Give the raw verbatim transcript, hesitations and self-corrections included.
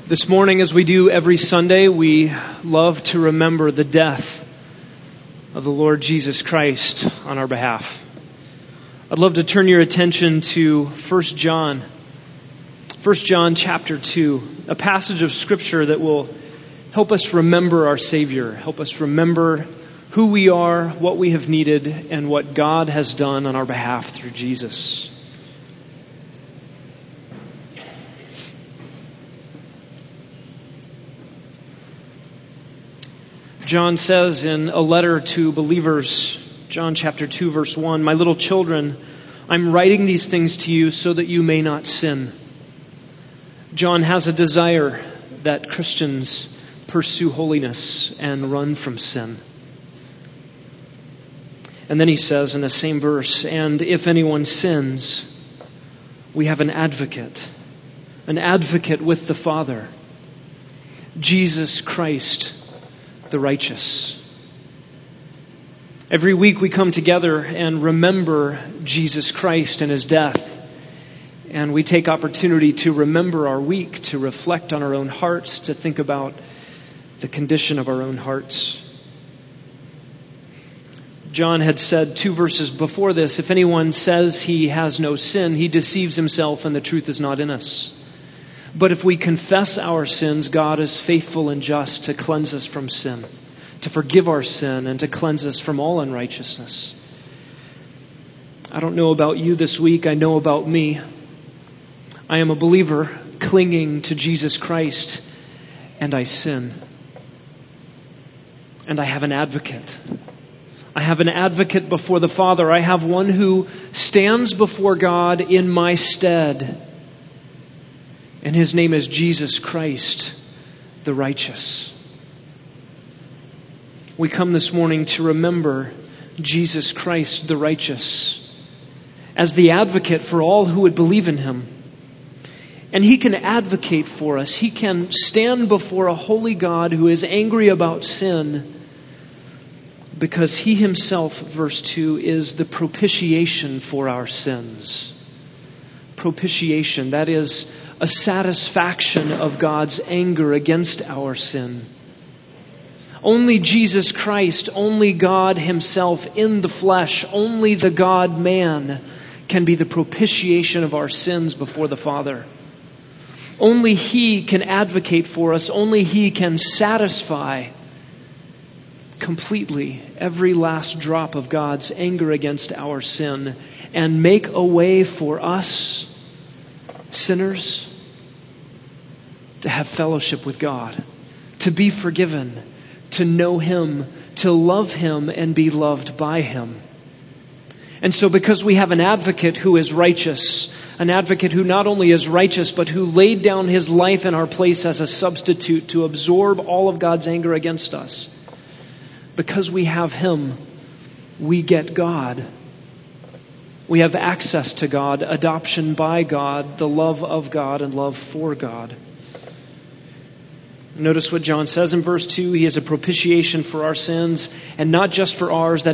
This morning, as we do every Sunday, we love to remember the death of the Lord Jesus Christ on our behalf. I'd love to turn your attention to First John. First John chapter two, a passage of Scripture that will help us remember our Savior, help us remember who we are, what we have needed, and what God has done on our behalf through Jesus. John says in a letter to believers, John chapter two, verse one, "My little children, I'm writing these things to you so that you may not sin." John has a desire that Christians pursue holiness and run from sin. And then he says in the same verse, "And if anyone sins, we have an advocate, an advocate with the Father, Jesus Christ, the righteous." Every week we come together and remember Jesus Christ and His death. And we take opportunity to remember our week, to reflect on our own hearts, to think about the condition of our own hearts. John had said two verses before this, "If anyone says he has no sin, he deceives himself and the truth is not in us. But if we confess our sins, God is faithful and just to cleanse us from sin, to forgive our sin, and to cleanse us from all unrighteousness." I don't know about you this week. I know about me. I am a believer clinging to Jesus Christ, and I sin. And I have an advocate. I have an advocate before the Father. I have one who stands before God in my stead. And His name is Jesus Christ, the righteous. We come this morning to remember Jesus Christ, the righteous, as the advocate for all who would believe in Him. And He can advocate for us. He can stand before a holy God who is angry about sin, because He Himself, verse two, is the propitiation for our sins. Propitiation, that is a satisfaction of God's anger against our sin. Only Jesus Christ, only God Himself in the flesh, only the God-man can be the propitiation of our sins before the Father. Only He can advocate for us. Only He can satisfy completely every last drop of God's anger against our sin and make a way for us, sinners, to have fellowship with God, to be forgiven, to know Him, to love Him and be loved by Him. And so because we have an advocate who is righteous, an advocate who not only is righteous, but who laid down His life in our place as a substitute to absorb all of God's anger against us, because we have Him, we get God. We have access to God, adoption by God, the love of God and love for God. Notice what John says in verse two. He is a propitiation for our sins, and not just for ours, that